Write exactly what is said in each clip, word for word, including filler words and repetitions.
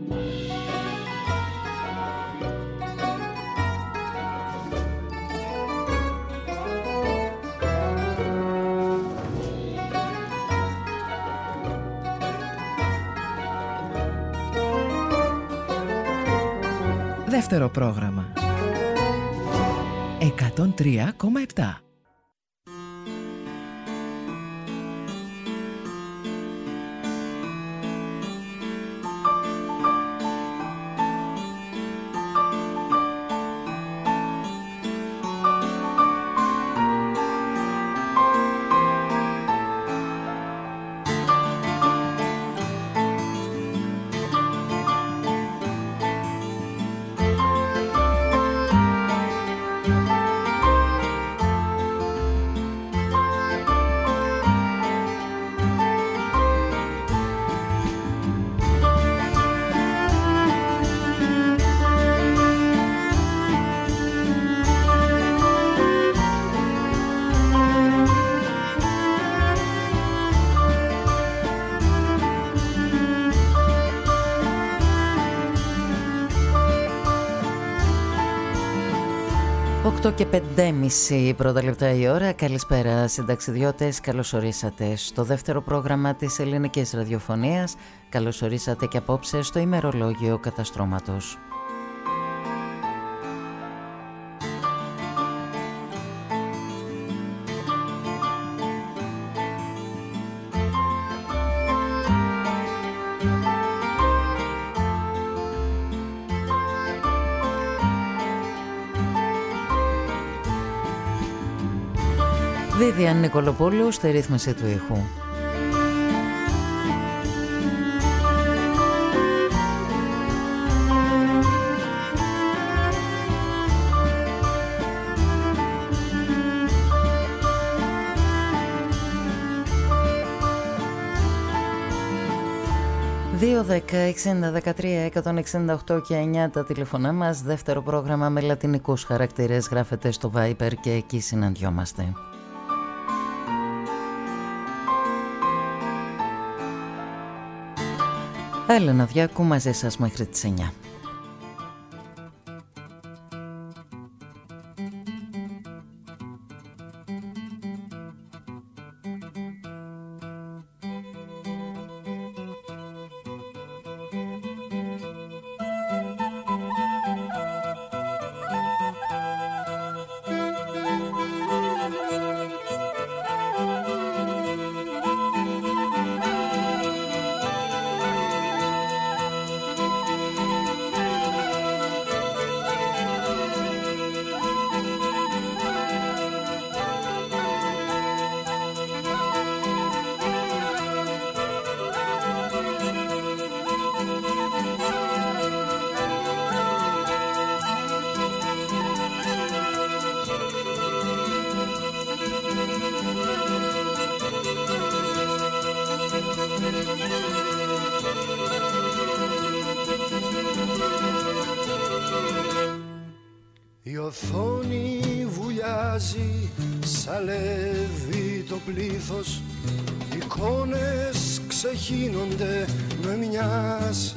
Δεύτερο πρόγραμμα εκατόν τρία κόμμα επτά. οκτώ και πέντε και μισή πρώτα λεπτά η ώρα. Καλησπέρα συνταξιδιώτες, καλώς ορίσατε στο δεύτερο πρόγραμμα της ελληνικής ραδιοφωνίας. Καλώς ορίσατε και απόψε στο ημερολόγιο καταστρώματος. Βίβιαν Νικολοπούλου στη ρύθμιση του ήχου. δύο δέκα εξήντα δεκατρία εκατόν εξήντα οκτώ και εννιά τα τηλεφωνά μας. Δεύτερο πρόγραμμα με λατινικούς χαρακτήρες γράφεται στο Viber και εκεί συναντιόμαστε. Έλενα Διάκου μαζί σας μέχρι τις εννιά. Η οθόνη βουλιάζει, σαλεύει το πλήθος, εικόνες ξεχύνονται με μιας.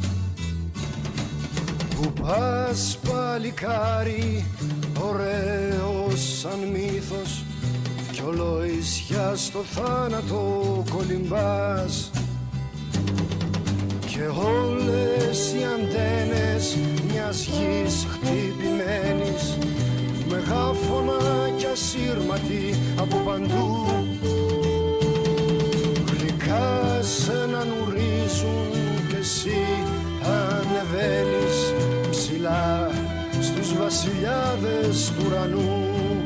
Που πας παλικάρι, ωραίος σαν μύθος, κι ολοησιά στο θάνατο κολυμπάς. Και όλες οι αντένες μιας γης χτυπημένης, μεγάφωνα κι ασύρματοι από παντού, γλυκά σ' έναν ουρίζουν κι εσύ ανεβαίνεις ψηλά στους βασιλιάδες του ουρανού.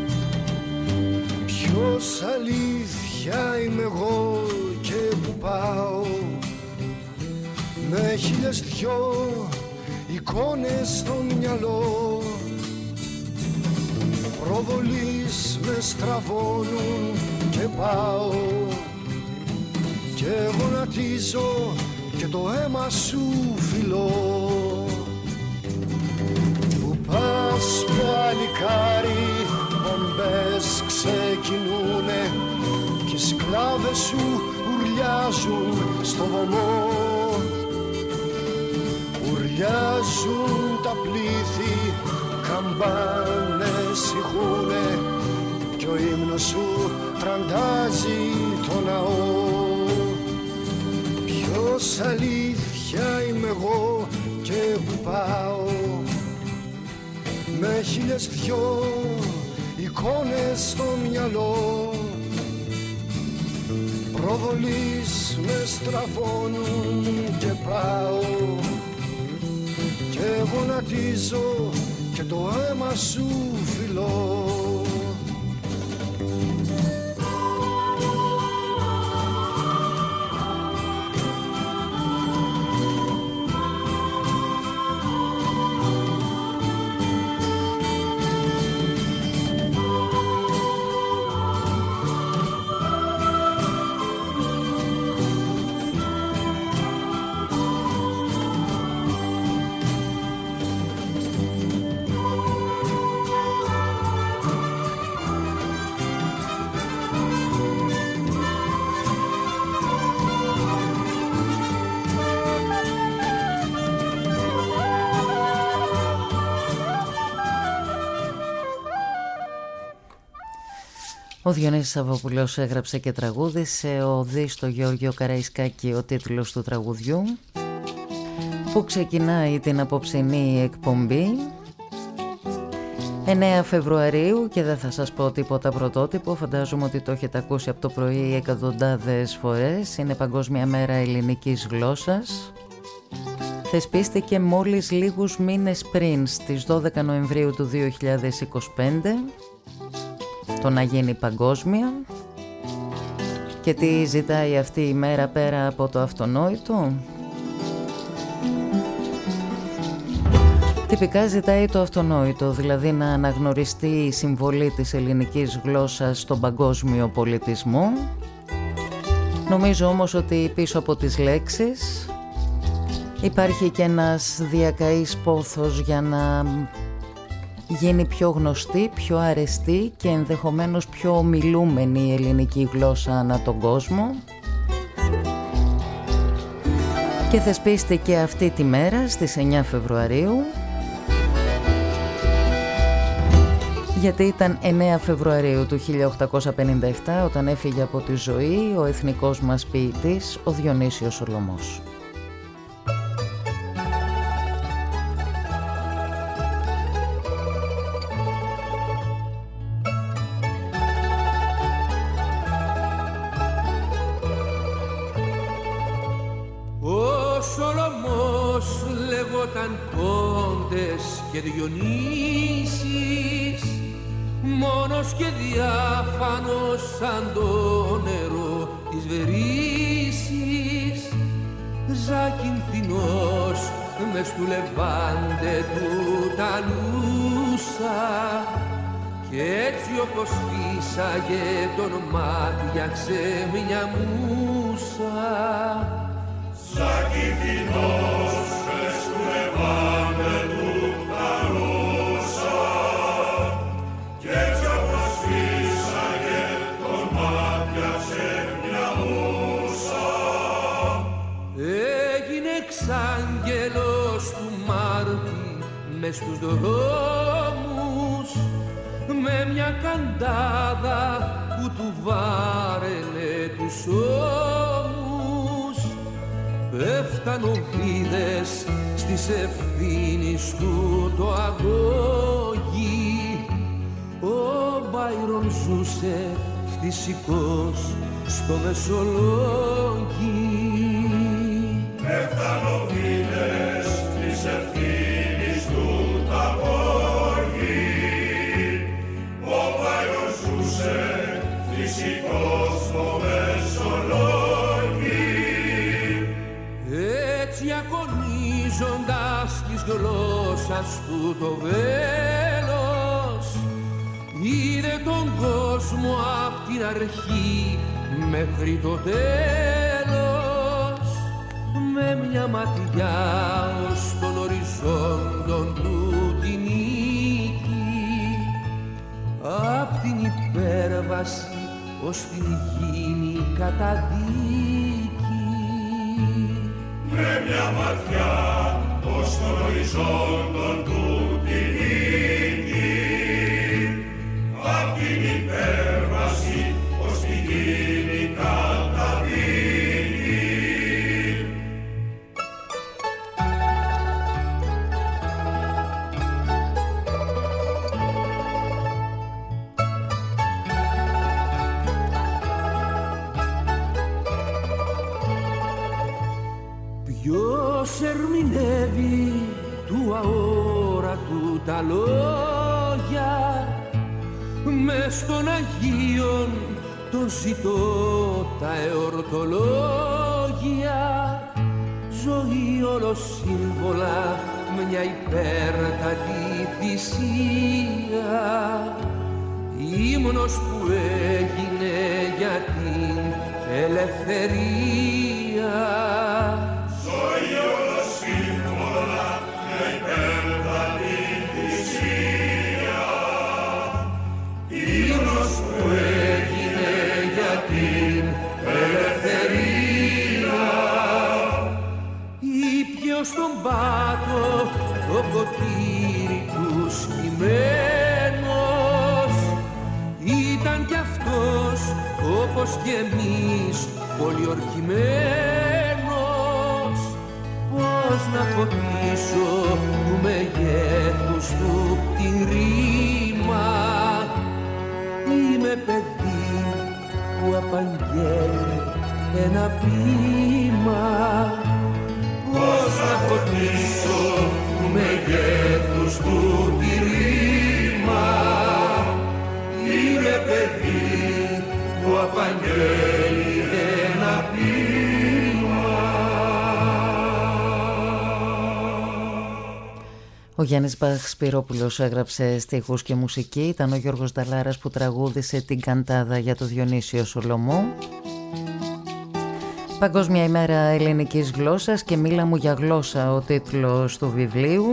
Ποιος αλήθεια είμαι εγώ και που πάω, με χίλιες δυο εικόνες στο μυαλό, προβολείς με στραβώνουν και πάω και γονατίζω και το αίμα σου φιλώ. Που πας παλικάρι, μπομπές ξεκινούνε και οι σκλάβες σου ουρλιάζουν στο βωμό. Ουρλιάζουν τα πλήθη, καμπάνες ηχούνε κι ο ύμνος σου τραντάζει το ναό. Ποιος αλήθεια είμαι εγώ και που πάω, με χίλιες δυο εικόνες στο μυαλό. Προβολείς με στραβώνουν και πάω και γονατίζω και το αίμα σου φιλώ. Ο Διονύσης Σαββόπουλος έγραψε και τραγούδισε, οδή στο Γεώργιο Καραϊσκάκη ο τίτλος του τραγουδιού, που ξεκινάει την απόψινή εκπομπή εννέα Φεβρουαρίου, και δεν θα σας πω τίποτα πρωτότυπο, φαντάζομαι ότι το έχετε ακούσει από το πρωί εκατοντάδες φορές. Είναι Παγκόσμια Μέρα Ελληνικής Γλώσσας. Θεσπίστηκε μόλις λίγους μήνες πριν, στις δώδεκα Νοεμβρίου του δύο χιλιάδες είκοσι πέντε, το να γίνει παγκόσμια. Και τι ζητάει αυτή η μέρα πέρα από το αυτονόητο? Τυπικά ζητάει το αυτονόητο, δηλαδή να αναγνωριστεί η συμβολή της ελληνικής γλώσσας στον παγκόσμιο πολιτισμό. Νομίζω όμως ότι πίσω από τις λέξεις υπάρχει και ένας διακαής πόθος για να γίνει πιο γνωστή, πιο αρεστή και ενδεχομένως πιο ομιλούμενη η ελληνική γλώσσα ανά τον κόσμο. Και θεσπίστηκε αυτή τη μέρα στις εννέα Φεβρουαρίου, γιατί ήταν εννέα Φεβρουαρίου του χίλια οκτακόσια πενήντα επτά όταν έφυγε από τη ζωή ο εθνικός μας ποιητής, ο Διονύσιος Σολωμός. Και Διονύσης, μόνος και διάφανος σαν το νερό της Βερίσης, ζακυνθινός μες του Λεβάντε του ταλούσα, κι έτσι όπως φύσαγε τον μάτιαξε μια μούσα. Ζακυνθινός μες του Λεβάντε του ταλούσα, κι έτσι όπως φύσαγε τον μάτιαξε μια μούσα. Έγινε εξάγγελος του Μάρτη μες στους δρόμους, με μια καντάδα που του βάραινε τους ώμους. Πέφταν οβίδες στις ευθύνης του το αγώγι. Ο Μπάιρον ζούσε φυσικός στο Μεσολόγγι. Πέφταν οβίδες στις ευθύνης του το αγώγι. Ο Μπάιρον ζούσε φυσικός στο Μεσολόγγι. Έτσι ακονίζοντας της γλώσσας του το βέλος, είδε τον κόσμο απ' την αρχή μέχρι το τέλος, με μια ματιά ως τον οριζόντον του την νίκη, απ' την υπέρβαση ως την γήνη καταδίκη. Με μια ματιά ως τον όντων του τη νίκη, απ' την υπέρβαση ως τη γη καταδίκη. Ποιος ερμηνεύει του αόρατου τα λόγια, μες στον Αγίον τον ζητώ τα εορτολόγια. Ζωή όλο σύμβολα, μια υπέρτατη θυσία, ύμνος που έγινε για την ελευθερία. Ζωή όλο σύμβολα, μια υπέρτατη θυσία, ύμνος που έγινε για την ελευθερία. Ήπιο στον πάτο το ποτήρι του σκυμμένος, ήταν κι αυτός όπως κι εμείς πολιορκημένος. Πώς να φωτίσω του μεγέθους του τη ρήμα, είμαι παιδί που απαγγέλει ένα ποίημα. Πώς να φωτίσω του μεγέθους του τη ρήμα, είμαι παιδί που απαγγέλει ένα ποίημα. Ο Γιάννης Μπαχ Σπυρόπουλος έγραψε στίχους και μουσική. Ήταν ο Γιώργος Νταλάρας που τραγούδισε την καντάδα για το Διονύσιο Σολομό. Παγκόσμια ημέρα ελληνικής γλώσσας και μίλα μου για γλώσσα, ο τίτλος του βιβλίου.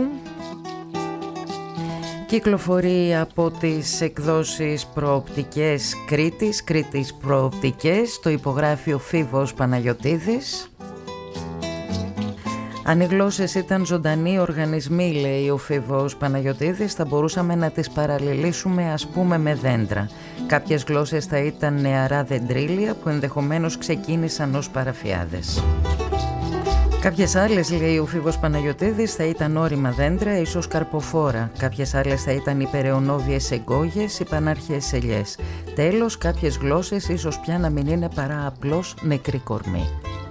Κυκλοφορεί από τις εκδόσεις Προοπτικές Κρήτης, Κρήτης Προοπτικές, το υπογράφει ο Φίβος Παναγιωτίδης. Αν οι γλώσσες ήταν ζωντανοί οργανισμοί, λέει ο Φίβος Παναγιωτίδης, θα μπορούσαμε να τις παραλληλήσουμε ας πούμε με δέντρα. Κάποιες γλώσσες θα ήταν νεαρά δεντρίλια που ενδεχομένως ξεκίνησαν ως παραφιάδες. Κάποιες άλλες, λέει ο Φίβος Παναγιωτίδης, θα ήταν όρημα δέντρα, ίσως καρποφόρα. Κάποιες άλλες θα ήταν υπεραιωνόβιες εγκόγες ή πανάρχιες ελιές. Τέλος, κάποιες γλώσσες ίσως πια να μην είναι παρά απλώς νεκρή κορμή.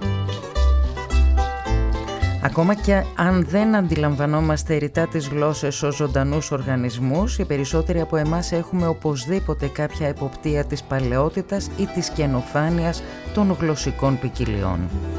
Ακόμα και αν δεν αντιλαμβανόμαστε ρητά τις γλώσσες ως ζωντανούς οργανισμούς, οι περισσότεροι από εμάς έχουμε οπωσδήποτε κάποια εποπτεία της παλαιότητας ή της καινοφάνειας των γλωσσικών ποικιλιών.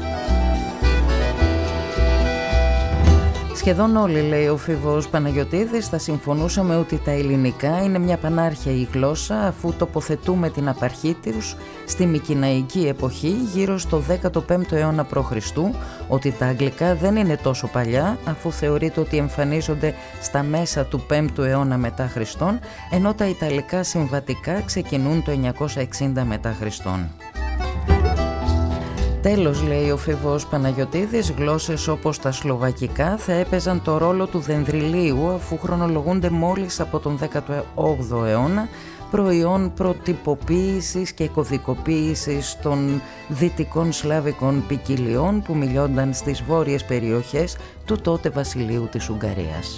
Σχεδόν όλοι, λέει ο Φίβος Παναγιωτίδης, θα συμφωνούσαμε ότι τα ελληνικά είναι μια πανάρχαιη γλώσσα, αφού τοποθετούμε την απαρχή τους στη Μικηναϊκή εποχή γύρω στο δέκατο πέμπτο αιώνα π.Χ., ότι τα αγγλικά δεν είναι τόσο παλιά, αφού θεωρείται ότι εμφανίζονται στα μέσα του πέμπτου αιώνα μετά Χριστόν, ενώ τα ιταλικά συμβατικά ξεκινούν το εννιακόσια εξήντα μετά Χριστόν. Τέλος, λέει ο Φίβος Παναγιωτίδης, γλώσσες όπως τα σλοβακικά θα έπαιζαν το ρόλο του δενδριλίου, αφού χρονολογούνται μόλις από τον δέκατο όγδοο αιώνα, προϊόν προτυποποίησης και κωδικοποίησης των δυτικών σλάβικων ποικιλιών που μιλιόνταν στις βόρειες περιοχές του τότε βασιλείου της Ουγγαρίας.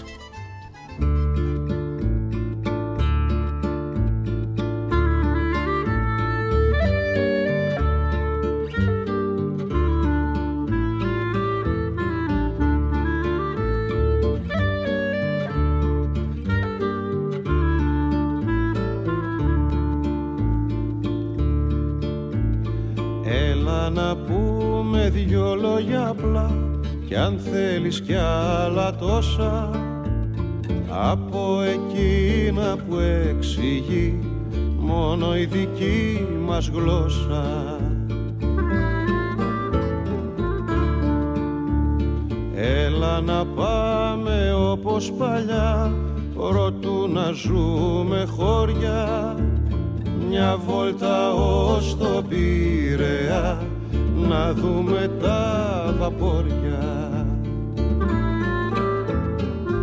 Να πούμε δυο λόγια απλά κι αν θέλεις κι άλλα τόσα από εκείνα που εξηγεί μόνο η δική μας γλώσσα. Έλα να πάμε όπως παλιά, προτού να ζούμε χώρια, μια βόλτα ως το Πειραιά, να δούμε τα βαπόρια.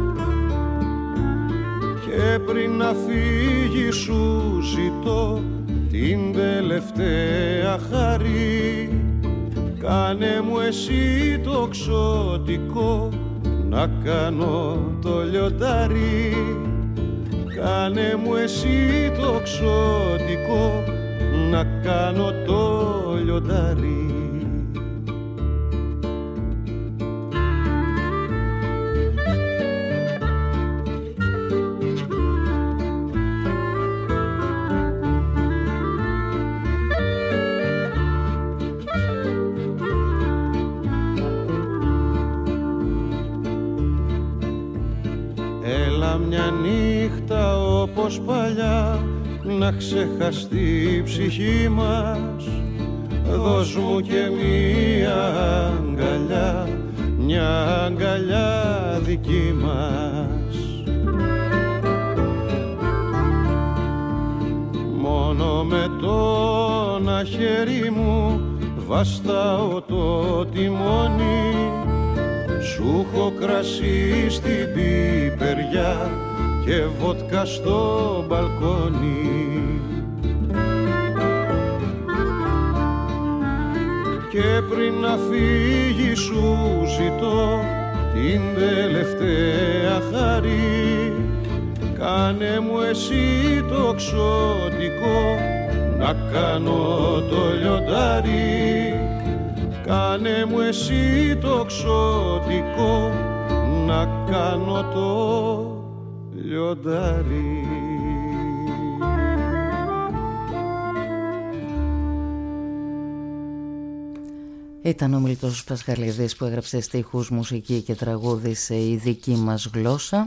πριν να φύγει σου ζητώ την τελευταία χαρή. Κάνε μου εσύ το ξωτικό να κάνω το λιοντάρι. Κάνε μου εσύ το ξωτικό να κάνω το λιοντάρι. Μια νύχτα όπως παλιά να ξεχαστεί η ψυχή μας. Δώσ' μου και μία αγκαλιά, μια αγκαλιά δική μας. Μόνο με το ένα χέρι μου βαστάω το τιμόνι. Σου έχω κρασί στην πιπεριά και βότκα στο μπαλκόνι. Και πριν να φύγει σου ζητώ την τελευταία χαρή. Κάνε μου εσύ το ξωτικό να κάνω το λιοντάρι. Κάνε μου εσύ το ξωτικό να κάνω το λιοντάρι. Ήταν ο Μιλτός Πασχαλίδης που έγραψε στίχους, μουσική και τραγούδι σε η δική μας γλώσσα.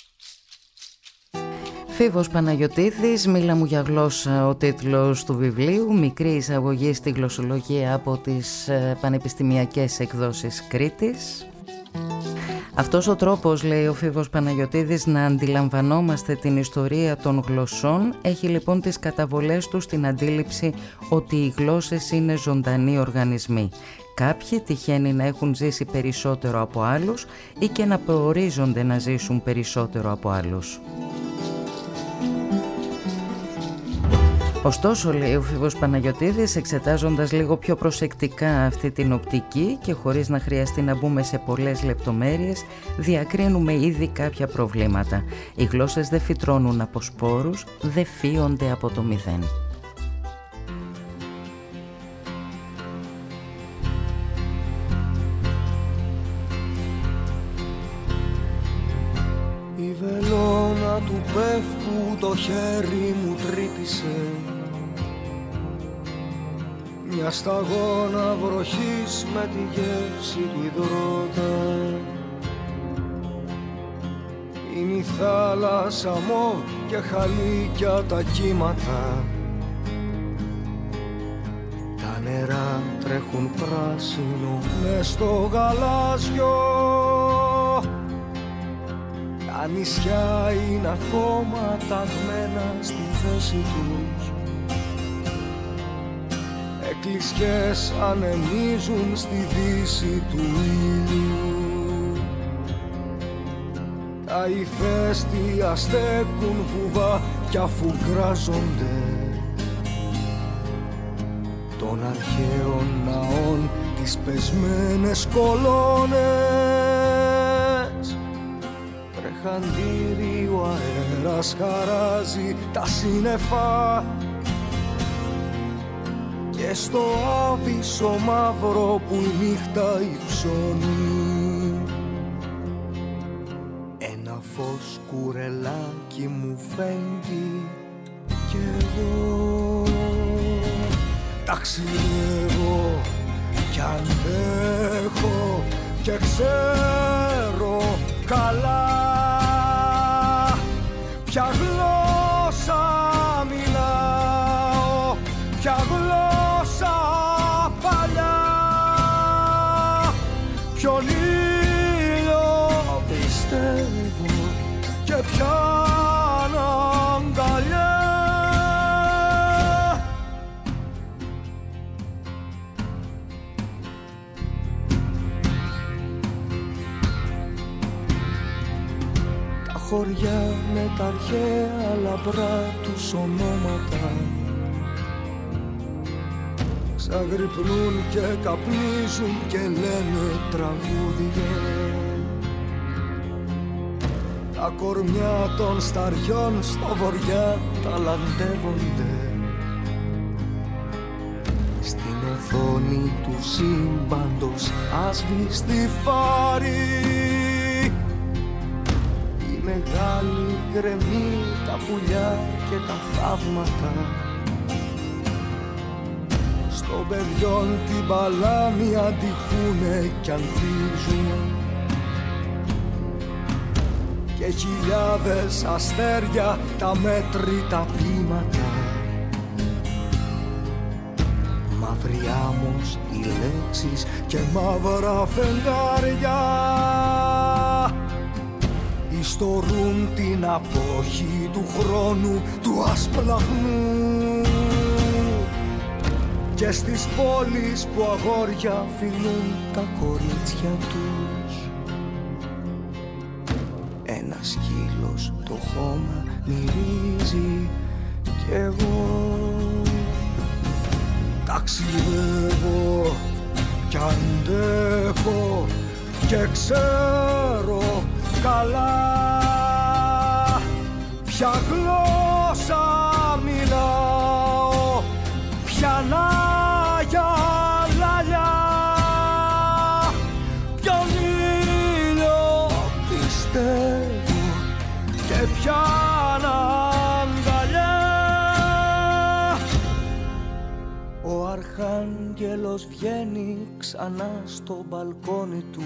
Φίβος Παναγιωτίδης, «Μίλα μου για γλώσσα», ο τίτλος του βιβλίου, μικρή εισαγωγή στη γλωσσολογία από τις πανεπιστημιακές εκδόσεις Κρήτης. Αυτός ο τρόπος, λέει ο Φίβος Παναγιωτίδης, να αντιλαμβανόμαστε την ιστορία των γλωσσών έχει λοιπόν τις καταβολές του στην αντίληψη ότι οι γλώσσες είναι ζωντανοί οργανισμοί. Κάποιοι τυχαίνει να έχουν ζήσει περισσότερο από άλλους ή και να προορίζονται να ζήσουν περισσότερο από άλλους. Ωστόσο, λέει ο Φίβος Παναγιωτίδης, εξετάζοντας λίγο πιο προσεκτικά αυτή την οπτική και χωρίς να χρειαστεί να μπούμε σε πολλές λεπτομέρειες, διακρίνουμε ήδη κάποια προβλήματα. Οι γλώσσες δεν φυτρώνουν από σπόρους, δεν φύονται από το μηδέν. Η βελόνα του πεύκου το χέρι μου τρύπησε, μια σταγόνα βροχής με τη γεύση του υδρότα. Είναι η θάλασσα μοβ και χαλίκια τα κύματα. Τα νερά τρέχουν πράσινο μες στο γαλάζιο. Τα νησιά είναι ακόμα ταγμένα στη θέση τους. Εκκλησιές ανεμίζουν στη δύση του ήλιου. Τα ηφαίστεια στέκουν βουβά κι αφού γκράζονται των αρχαίων ναών τις πεσμένες κολόνες. Τρεχαντήρι ο αέρας χαράζει τα σύννεφα και στο άβυσσο μαύρο που η νύχτα υψώνει ένα φως κουρελάκι μου φέγγει κι εγώ ταξιδεύω κι αντέχω και ξέρω καλά ποια γλώσσα μιλάω, ποια γλώσσα παλιά, ποιον ήλιο πιστεύω και ποια αγκαλιά. χωριά με τα αρχαία λαμπρά τους ονόματα ξαγρυπνούν και καπνίζουν και λένε τραγούδια. Τα κορμιά των σταριών στο βοριά ταλαντεύονται στην οθόνη του σύμπαντος άσβηστη φάρη. Οι μεγάλοι γκρεμοί, τα πουλιά και τα θαύματα των παιδιών την παλάμη αντιχούνε κι ανθίζουν και χιλιάδες αστέρια τα μέτρητα πείματα. Μαύροι άμμος οι λέξεις και μαύρα φεγγάρια ιστορούν την απόχη του χρόνου του ασπλαχνού και στις πόλεις που αγόρια φιλούν τα κορίτσια τους ένα σκύλος το χώμα μυρίζει κι εγώ ταξιδεύω κι αντέχω και ξέρω καλά ποια γλώσσα μιλάω, ποια νάγια λαλιά, ποιον ήλιο πιστεύω και ποια αγκαλιά. Ο Αρχάγγελος βγαίνει ξανά στο μπαλκόνι του.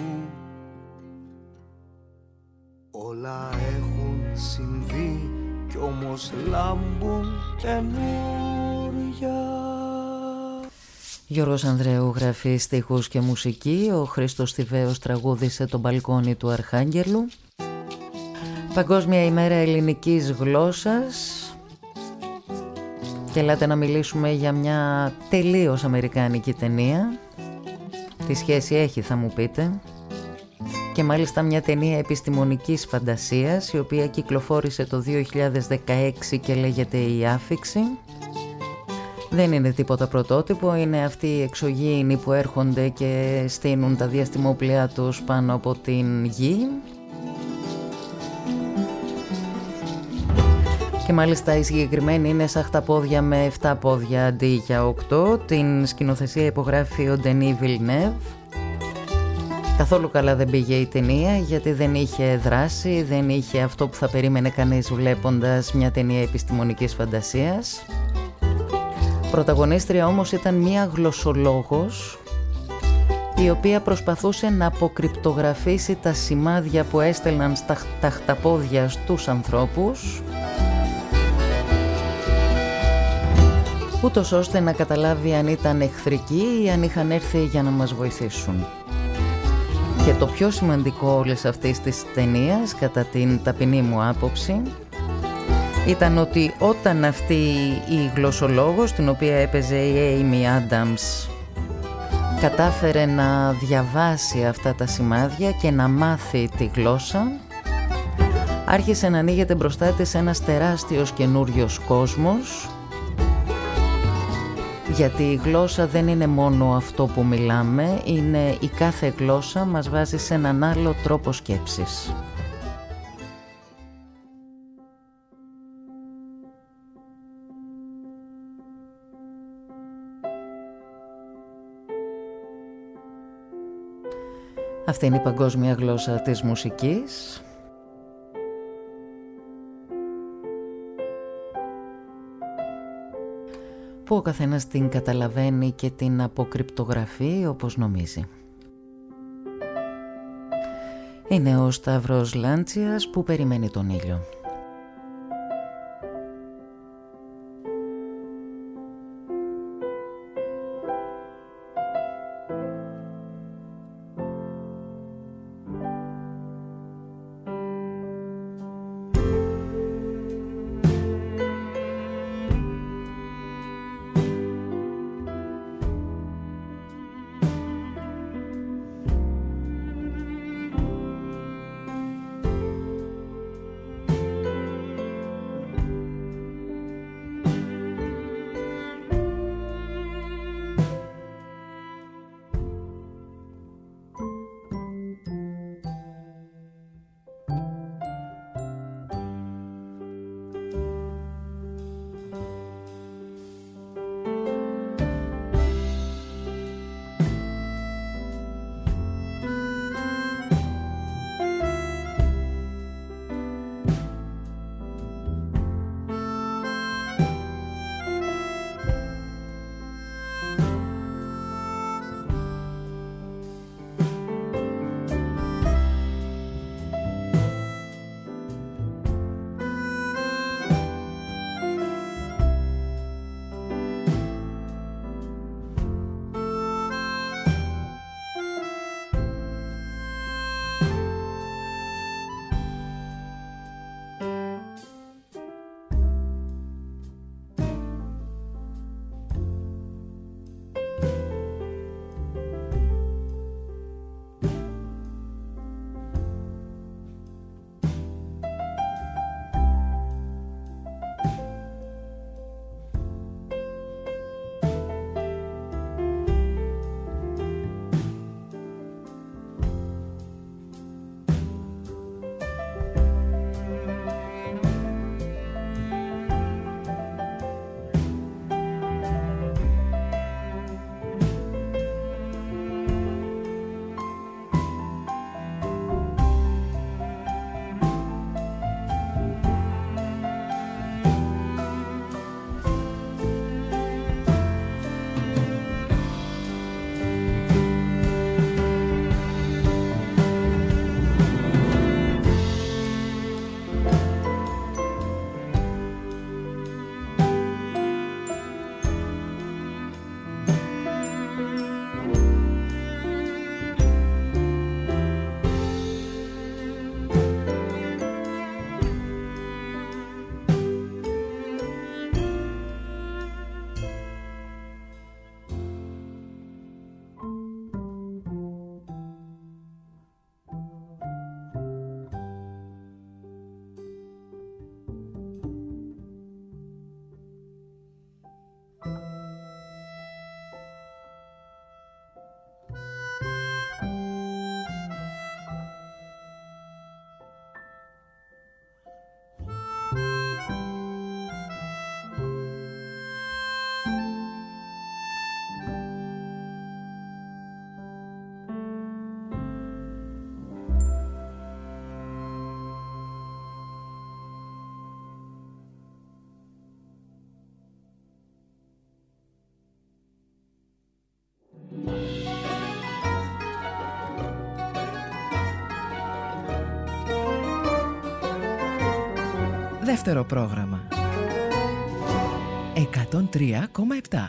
Όλα έχουν συμβεί κι όμως λάμπουν καινούρια. Γιώργος Ανδρέου γράφει στίχους και μουσική. Ο Χρήστος Θηβαίος τραγούδισε το μπαλκόνι του Αρχάγγελου. Παγκόσμια ημέρα ελληνικής γλώσσας. Και ελάτε να μιλήσουμε για μια τελείως αμερικάνικη ταινία. Τι σχέση έχει θα μου πείτε. Και μάλιστα μια ταινία επιστημονικής φαντασίας η οποία κυκλοφόρησε το δύο χιλιάδες δεκαέξι και λέγεται «Η Άφιξη». Δεν είναι τίποτα πρωτότυπο, είναι αυτοί οι εξωγήινοι που έρχονται και στείνουν τα διαστημόπλοιά τους πάνω από την γη. Και μάλιστα η συγκεκριμένη είναι σαν χταπόδια με εφτά πόδια αντί για οκτώ. Την σκηνοθεσία υπογράφει ο Ντενί Βιλνέβ. Καθόλου καλά δεν πήγε η ταινία γιατί δεν είχε δράση, δεν είχε αυτό που θα περίμενε κανείς βλέποντας μια ταινία επιστημονικής φαντασίας. Πρωταγωνίστρια όμως ήταν μια γλωσσολόγος η οποία προσπαθούσε να αποκρυπτογραφήσει τα σημάδια που έστελναν στα τα χταπόδια στους ανθρώπους ούτως ώστε να καταλάβει αν ήταν εχθρικοί ή αν είχαν έρθει για να μας βοηθήσουν. Και το πιο σημαντικό όλης αυτής της ταινίας, κατά την ταπεινή μου άποψη, ήταν ότι όταν αυτή η γλωσσολόγος, την οποία έπαιζε η Έιμι Άνταμς, κατάφερε να διαβάσει αυτά τα σημάδια και να μάθει τη γλώσσα, άρχισε να ανοίγεται μπροστά της ένας τεράστιος καινούριος κόσμος, γιατί η γλώσσα δεν είναι μόνο αυτό που μιλάμε, είναι η κάθε γλώσσα μας βάζει σε έναν άλλο τρόπο σκέψης. Αυτή είναι η παγκόσμια γλώσσα της μουσικής. Που ο καθένας την καταλαβαίνει και την αποκρυπτογραφεί όπως νομίζει. Είναι ο Σταύρος Λάντσιας που περιμένει τον ήλιο. Δεύτερο πρόγραμμα. εκατόν τρία κόμμα επτά.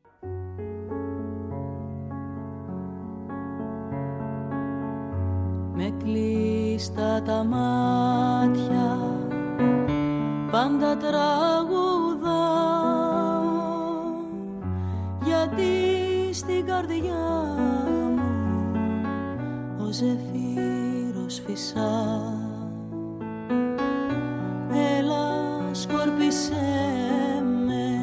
Με κλείστα τα μάτια πάντα τραγουδάω, γιατί στην καρδιά μου ο ζεφύρος φυσά. Έλα σκόρπισέ με,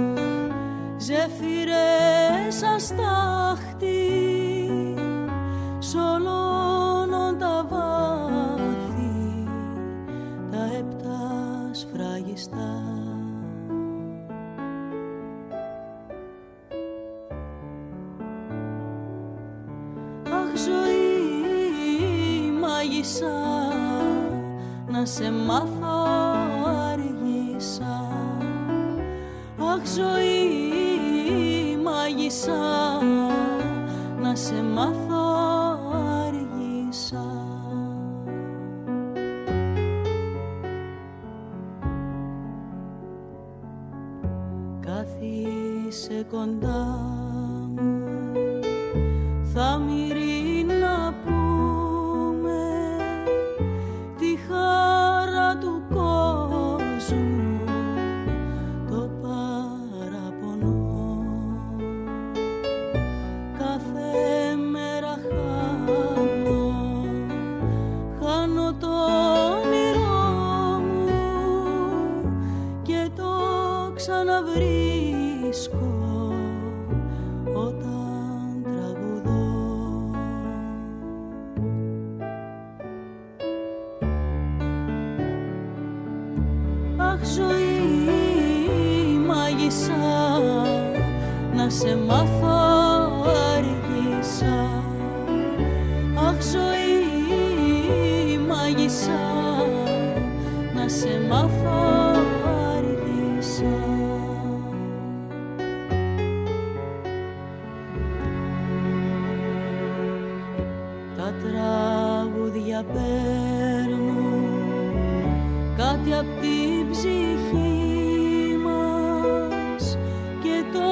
ζεφύρε σαν στάχτη, σ' όλων τα βάθη τα επτά σφραγιστά. Αχ ζωή μάγισσα, να σε μάθω αργήσα. Αχ ζωή μάγισσα, να σε μάθω αργήσα. Κάθισε κοντά μου, θα μυρί να πούμε τη χαρά του κόσμου, το παραπονό. Κάθε μέρα χάνω, χάνω το όνειρό μου και το ξαναβρίσκω όταν τραγουδώ. Αχ ζωή μάγισσα, να σε μάθω αργήσα. Αχ ζωή μάγισσα, να σε μάθω αργήσα. Τα τραγούδια παίρνουν κάτι απ' την ψυχή μας και το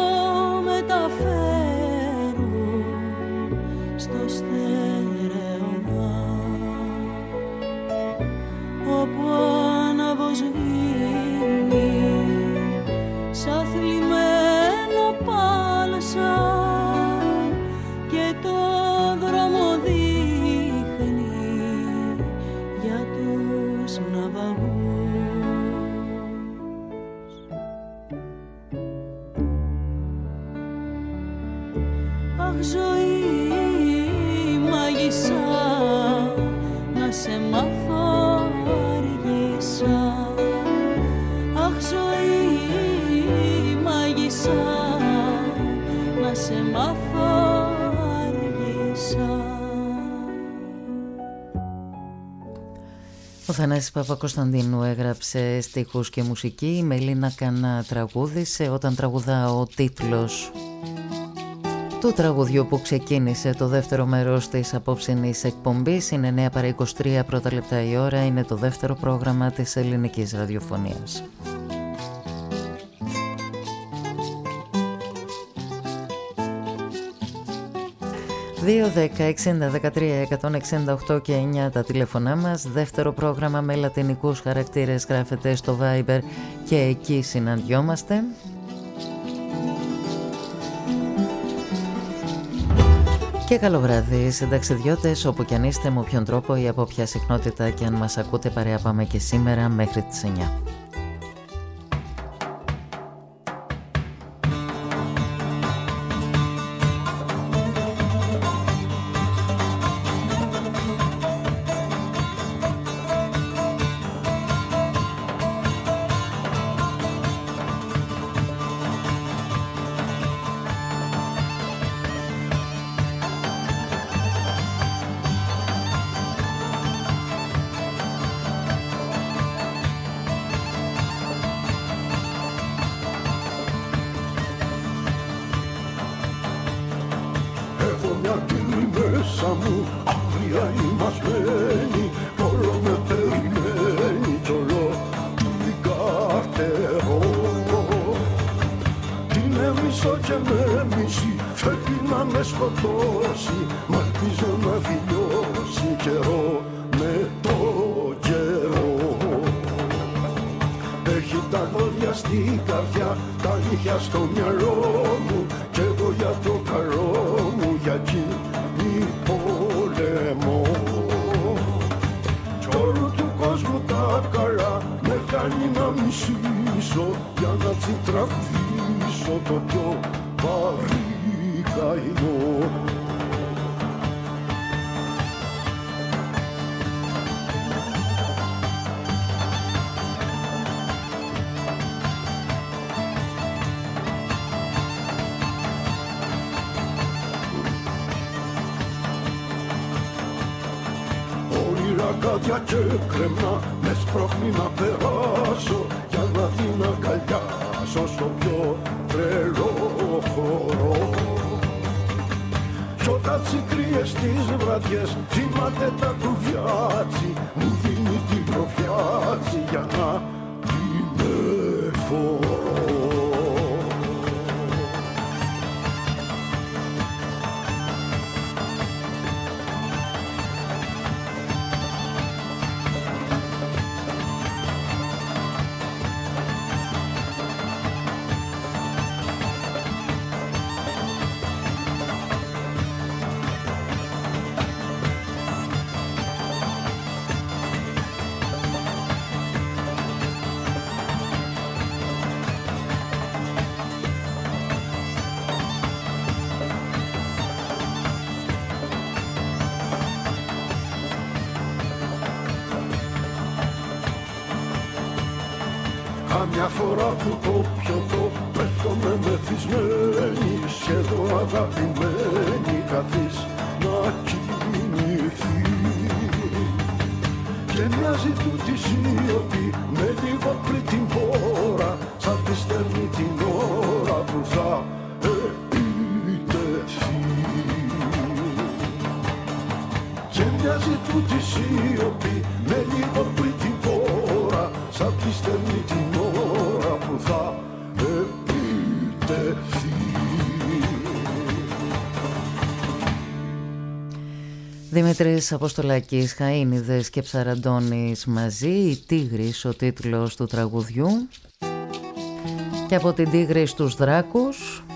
μεταφέρουν στο στερεωμά, όπου άναβος σβήνει σαν θλιμμένο πάλσα και το δρόμο δείχνει για τους ναυαγούς. Αχ ζωή μάγισσα, να σε μάθω αργήσα. Αχ ζωή μάγισσα, να σε μάθω αργήσα. Ο Θανάσης Παπακοσταντίνου έγραψε στίχους και μουσική, η Μελίνα Κανά τραγούδισε. Όταν τραγουδά, ο τίτλος του τραγουδιού που ξεκίνησε το δεύτερο μέρος της απόψινής εκπομπής. Είναι εννιά παρά είκοσι τρία πρώτα λεπτά η ώρα, είναι το δεύτερο πρόγραμμα της ελληνικής ραδιοφωνίας. δύο δέκα εξήντα δεκατρία εκατόν εξήντα οκτώ και εννιά τα τηλέφωνά μας. Δεύτερο πρόγραμμα με λατινικούς χαρακτήρες γράφεται στο Viber και εκεί συναντιόμαστε. Και καλό βράδυ συνταξιδιώτες, όπου κι αν είστε, με όποιον τρόπο ή από όποια συχνότητα και αν μας ακούτε, παρέα πάμε και σήμερα μέχρι τις εννιά. να με σκοτώσει, μ' ελπίζω να φιλιώσει καιρό με το καιρό. Έχει τα δόντια στην καρδιά, τα νύχια στο μυαλό μου, κι εγώ για το καρό μου, για εκείνη πόλεμο. Κι όλου του κόσμου τα καλά με κάνει να μισήσω, για να τσιτραβήσω το πιο βαρύ καημό. Κάτια και κρεμνά με σπρώχνει να περάσω, για να την αγκαλιάσω στο πιο τρελό χώρο. Κι όταν τσικρίες τις βραδιές θυμάται τα κουβιάτσι, μου δίνει την προφιάτσι για να την εφορώ. Καμιά φορά που το πιωτό πέφτομαι μεθυσμένη, σχεδόν αγαπημένη, καθείς να κοιμηθεί. Και μοιάζει τούτη σιωπή με λίγο πριν την πόρα, σαν τη στέλνει την ώρα που θα επιτεθεί. Και μοιάζει τούτη σιωπή με λίγο πριν την πόρα, σαν τη στέλνει την ώρα που θα επιτεθεί. Δημήτρης Αποστολάκης, Χαΐνιδες και Ψαραντώνης μαζί, η Τίγρης ο τίτλος του τραγουδιού, και από την Τίγρη στους Δράκους.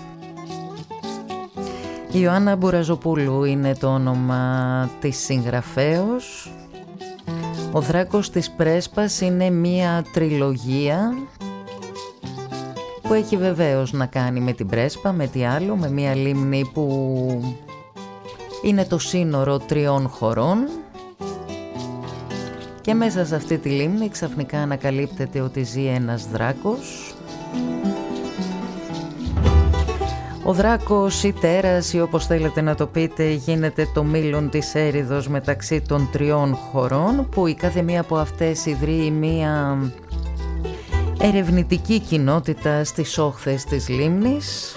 Η Ιωάννα Μπουραζοπούλου είναι το όνομα της συγγραφέως. Ο Δράκος της Πρέσπας είναι μία τριλογία που έχει βεβαίως να κάνει με την Πρέσπα, με τι άλλο, με μία λίμνη που είναι το σύνορο τριών χωρών, και μέσα σε αυτή τη λίμνη ξαφνικά ανακαλύπτεται ότι ζει ένας δράκος. Ο δράκος ή τέρας ή όπως θέλετε να το πείτε γίνεται το μήλον της έριδος μεταξύ των τριών χωρών, που η κάθε μία από αυτές ιδρύει μία ερευνητική κοινότητα στις όχθες της λίμνης,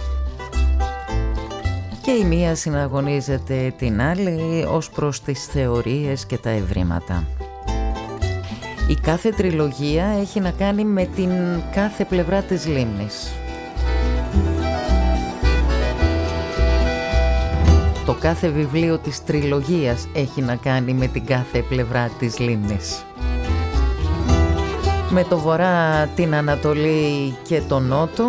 και η μία συναγωνίζεται την άλλη ως προς τις θεωρίες και τα ευρήματα. Η κάθε τριλογία έχει να κάνει με την κάθε πλευρά της λίμνης. Το κάθε βιβλίο της τριλογίας έχει να κάνει με την κάθε πλευρά της λίμνης. Με το βορρά, την Ανατολή και τον Νότο.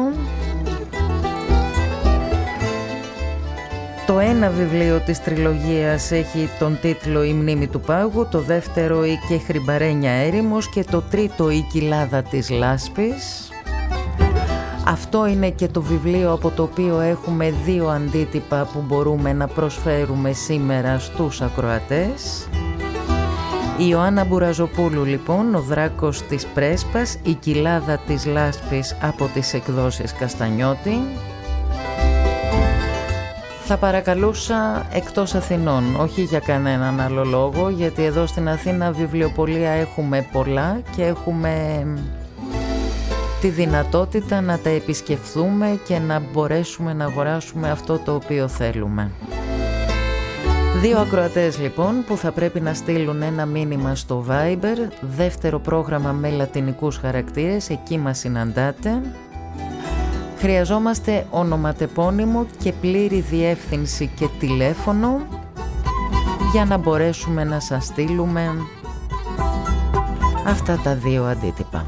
Το ένα βιβλίο της τριλογίας έχει τον τίτλο «Η μνήμη του πάγου», το δεύτερο «Η και Χρυμπαρένια έρημος» και το τρίτο «Η κοιλάδα της λάσπης». Αυτό είναι και το βιβλίο από το οποίο έχουμε δύο αντίτυπα που μπορούμε να προσφέρουμε σήμερα στους ακροατές. Η Ιωάννα Μπουραζοπούλου λοιπόν, ο Δράκος της Πρέσπας, η κοιλάδα της λάσπης από τις εκδόσεις Καστανιώτη. Θα παρακαλούσα εκτός Αθηνών, όχι για κανέναν άλλο λόγο, γιατί εδώ στην Αθήνα βιβλιοπωλεία έχουμε πολλά και έχουμε τη δυνατότητα να τα επισκεφθούμε και να μπορέσουμε να αγοράσουμε αυτό το οποίο θέλουμε. Δύο ακροατές λοιπόν που θα πρέπει να στείλουν ένα μήνυμα στο Viber, δεύτερο πρόγραμμα με λατινικούς χαρακτήρες, εκεί μας συναντάτε. Χρειαζόμαστε ονοματεπώνυμο και πλήρη διεύθυνση και τηλέφωνο για να μπορέσουμε να σας στείλουμε αυτά τα δύο αντίτυπα.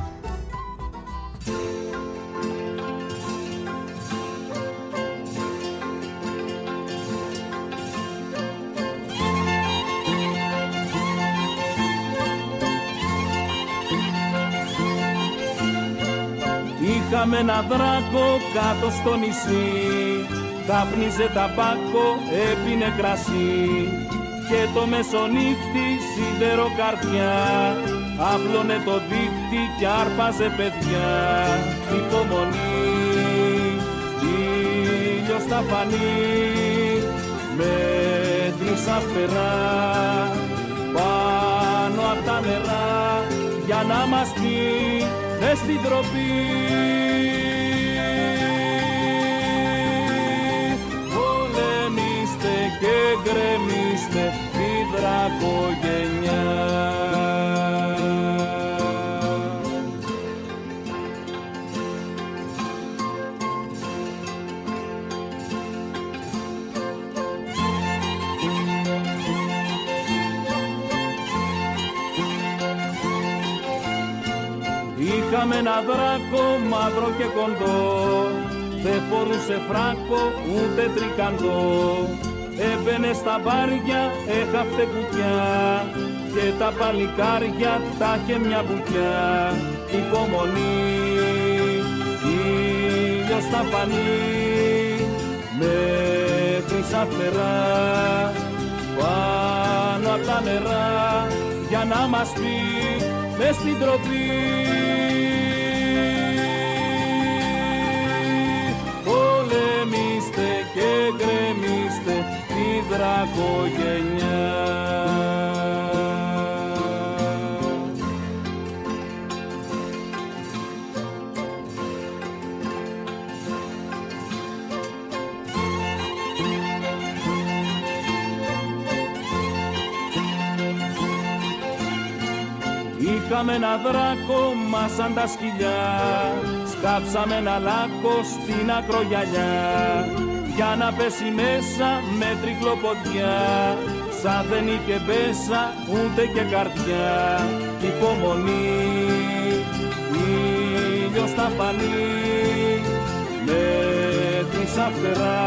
Είχαμε ένα δράκο κάτω στο νησί, κάπνιζε ταμπάκο, έπινε κρασί και το μεσονύχτη σίδερο καρδιά άπλωνε το δίχτυ κι άρπαζε παιδιά. Υπομονή, ήλιος θα φανεί, μέτρησα φτερά πάνω απ' τα νερά για να μας πει μες στην τροπή. Πολεμήστε και γκρεμίστε τη δρακογενιά. Είχαμε ένα δράκο μαύρο και κοντό, δεν φορούσε φράκο ούτε τρικαντό. Έμπαινε στα μπάρια, έχαφτε κουκιά και τα παλικάρια τα είχε μια μπουκιά. Υπομονή, ήλιος θα φανεί, μέτρησα φτερά πάνω απ' τα νερά για να μας πει μες στην τροπή. Πολεμήστε και γκρεμίστε τη δρακογενιά. Είχαμε ένα δράκο μας σαν τα σκυλιά, σκάψαμε ένα λάκκο στην ακρογιαλιά για να πέσει μέσα με τρικλοποδιά, σαν δεν είχε μπέσα ούτε και καρδιά. Υπομονή, ήλιος θα φανεί, μέτρησα φτερά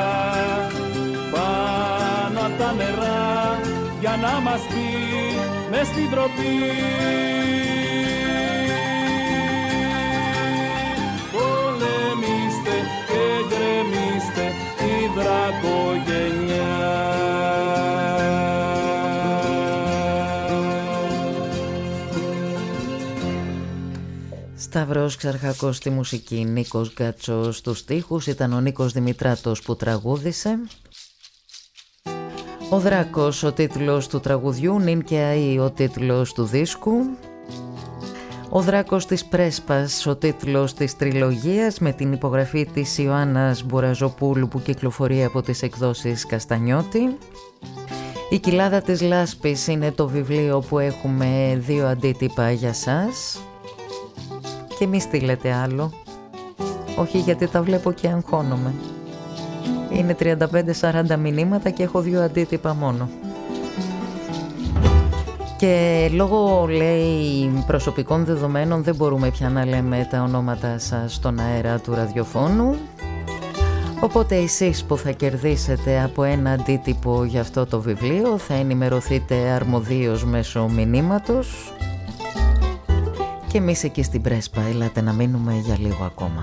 πάνω απ' τα νερά για να μας πει μες στην τροπή. Πολεμήστε και γκρεμίστε τη δρακογενιά. Σταύρος Ξαρχακός στη μουσική, Νίκος Γκάτσος στους στίχους. Ήταν ο Νίκος Δημητράτος που τραγούδισε. Ο Δράκος, ο τίτλος του τραγουδιού, Νιν και Αΐ, ο τίτλος του δίσκου. Ο Δράκος της Πρέσπας, ο τίτλος της τριλογίας, με την υπογραφή της Ιωάννας Μπουραζοπούλου που κυκλοφορεί από τις εκδόσεις Καστανιώτη. Η Κοιλάδα της Λάσπης είναι το βιβλίο που έχουμε δύο αντίτυπα για σας. Και μη στείλετε άλλο. Όχι, γιατί τα βλέπω και αγχώνομαι. Είναι τριάντα πέντε σαράντα μηνύματα και έχω δύο αντίτυπα μόνο. Και λόγω, λέει, προσωπικών δεδομένων δεν μπορούμε πια να λέμε τα ονόματα σας στον αέρα του ραδιοφώνου. Οπότε εσείς που θα κερδίσετε από ένα αντίτυπο για αυτό το βιβλίο θα ενημερωθείτε αρμοδίως μέσω μηνύματος. Και εμείς εκεί στην Πρέσπα, έλατε να μείνουμε για λίγο ακόμα.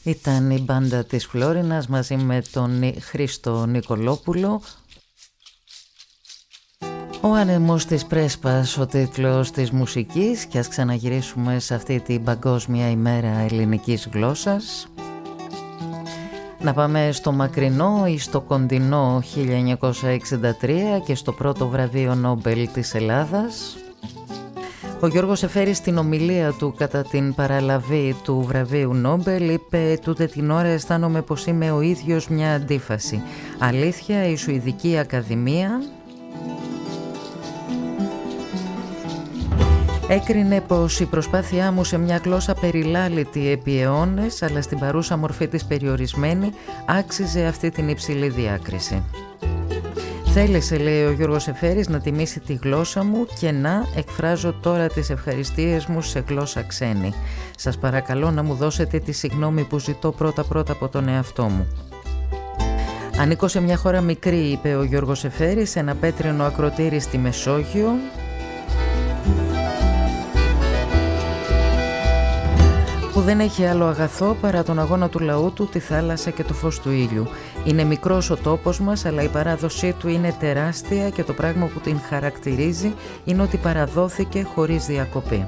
Ήταν η μπάντα της Φλόρινας μαζί με τον Χρήστο Νικολόπουλο. Ο άνεμος της Πρέσπας, ο τίτλος της μουσικής, και ας ξαναγυρίσουμε σε αυτή την Παγκόσμια ημέρα ελληνικής γλώσσας. Να πάμε στο μακρινό ή στο κοντινό χίλια εννιακόσια εξήντα τρία και στο πρώτο βραβείο Νόμπελ της Ελλάδας. Ο Γιώργος Εφέρης στην ομιλία του κατά την παραλαβή του βραβείου Νόμπελ είπε «Τούτε την ώρα αισθάνομαι πως είμαι ο ίδιος μια αντίφαση. Αλήθεια, η Σουηδική Ακαδημία έκρινε πως η προσπάθειά μου σε μια γλώσσα περιλάλητη επί αιώνες, αλλά στην παρούσα μορφή της περιορισμένη, άξιζε αυτή την υψηλή διάκριση. Θέλησε, λέει ο Γιώργος Εφέρης, να τιμήσει τη γλώσσα μου και να εκφράζω τώρα τις ευχαριστίες μου σε γλώσσα ξένη. Σας παρακαλώ να μου δώσετε τη συγγνώμη που ζητώ πρώτα-πρώτα από τον εαυτό μου. Ανήκω σε μια χώρα μικρή, είπε ο Γιώργος Εφέρης, σε ένα πέτρινο ακροτήρι στη Μεσόγειο, που δεν έχει άλλο αγαθό παρά τον αγώνα του λαού του, τη θάλασσα και το φως του ήλιου. Είναι μικρός ο τόπος μας, αλλά η παράδοσή του είναι τεράστια και το πράγμα που την χαρακτηρίζει είναι ότι παραδόθηκε χωρίς διακοπή.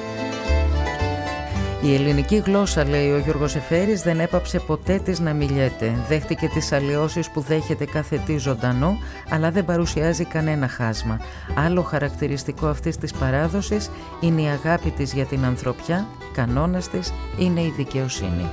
Η ελληνική γλώσσα, λέει ο Γιώργος Εφέρης, δεν έπαψε ποτέ της να μιλιέται. Δέχτηκε τις αλλοιώσεις που δέχεται κάθε τι ζωντανό, αλλά δεν παρουσιάζει κανένα χάσμα. Άλλο χαρακτηριστικό αυτής της παράδοσης είναι η αγάπη της για την ανθρωπιά, κανόνας της είναι η δικαιοσύνη.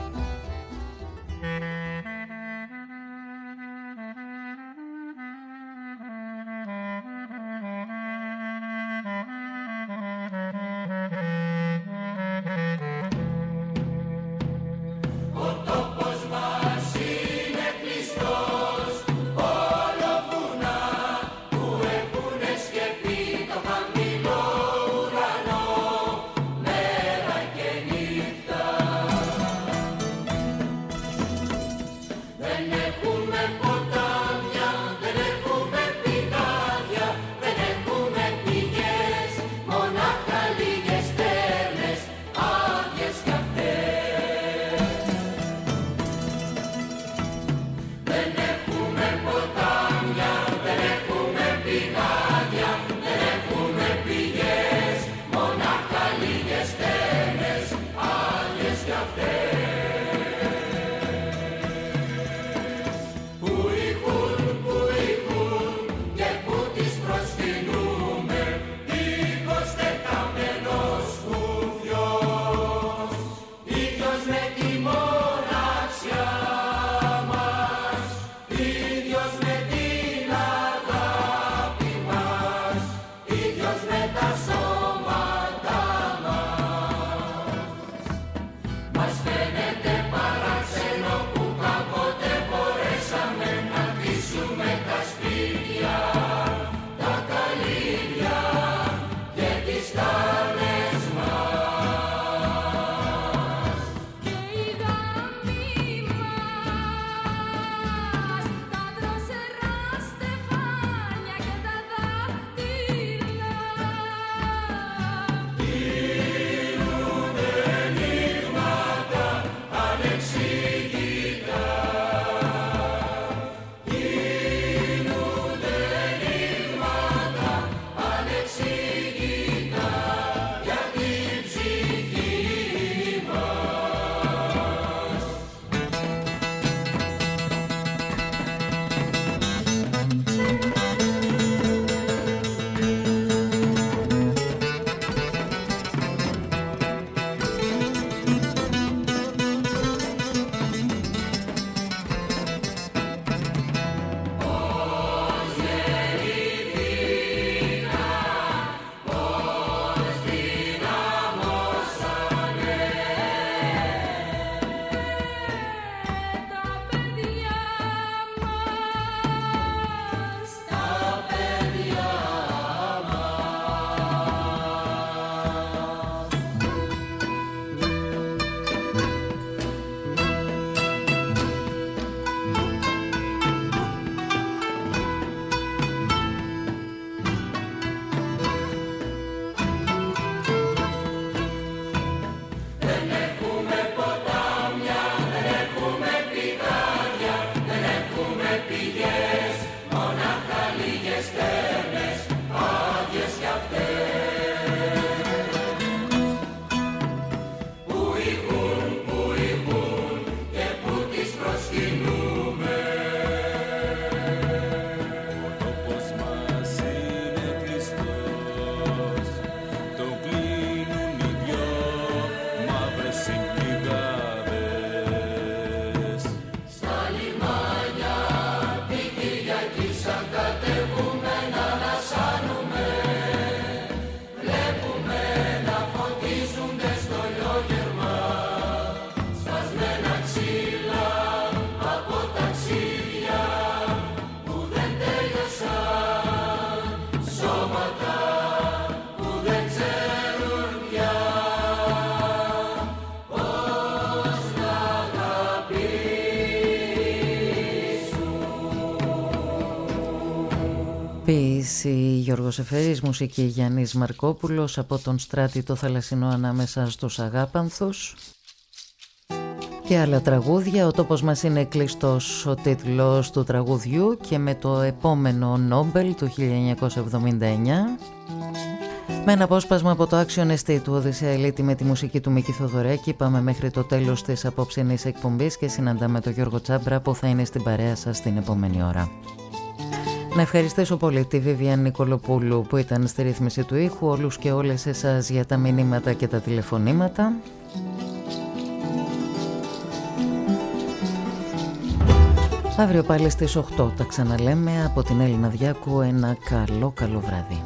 Ηχογράφηση Γιώργος Εφέρης, μουσική Γιάννης Μαρκόπουλος, από τον Στράτη το θαλασσινό ανάμεσα στους Αγάπανθους. Και άλλα τραγούδια. Ο τόπος μας είναι κλειστός, ο τίτλος του τραγουδιού, και με το επόμενο Νόμπελ του χίλια εννιακόσια εβδομήντα εννιά. Με ένα απόσπασμα από το Action Estate του Οδυσσέα Ελίτη με τη μουσική του Μίκη Θοδωράκη. Πάμε μέχρι το τέλος της απόψινής εκπομπής και συναντάμε τον Γιώργο Τσάμπρα που θα είναι στην παρέα σας την επόμενη ώρα. Να ευχαριστήσω πολύ τη Βίβιαν Νικολοπούλου που ήταν στη ρύθμιση του ήχου, όλους και όλες εσάς για τα μηνύματα και τα τηλεφωνήματα. Αύριο πάλι στις οκτώ τα ξαναλέμε. Από την Έλληνα Διάκου ένα καλό καλό βράδυ.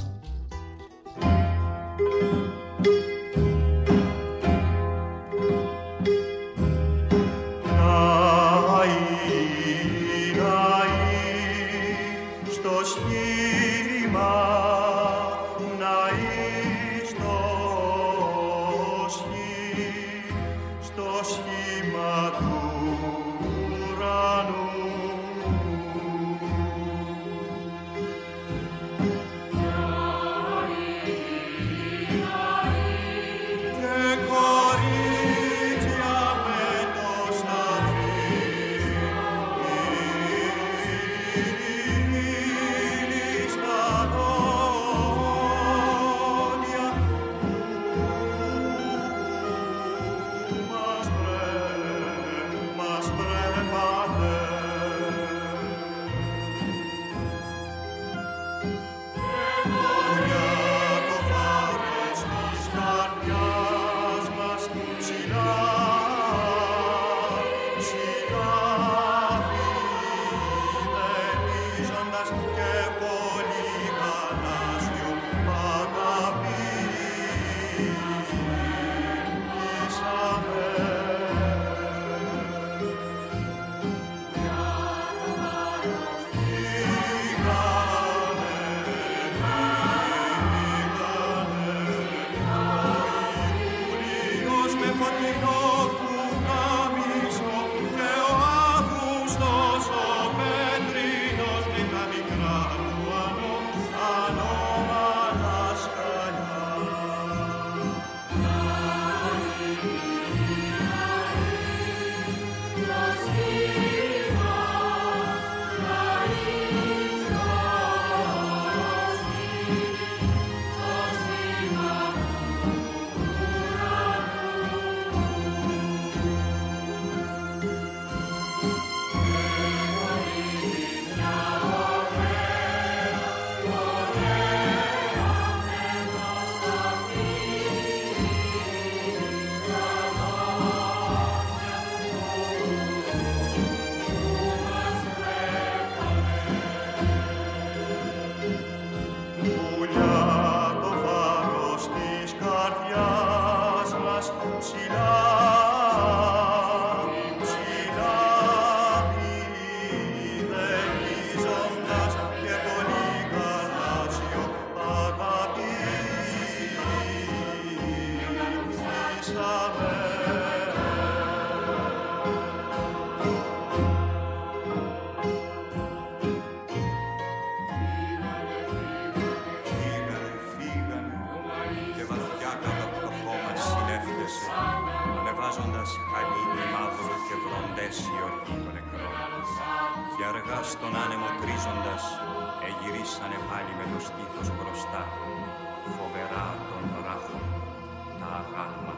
Στον άνεμο τρίζοντας, εγυρίσανε πάλι με το στήθος μπροστά, φοβερά των βράχων, τα αγάλματα.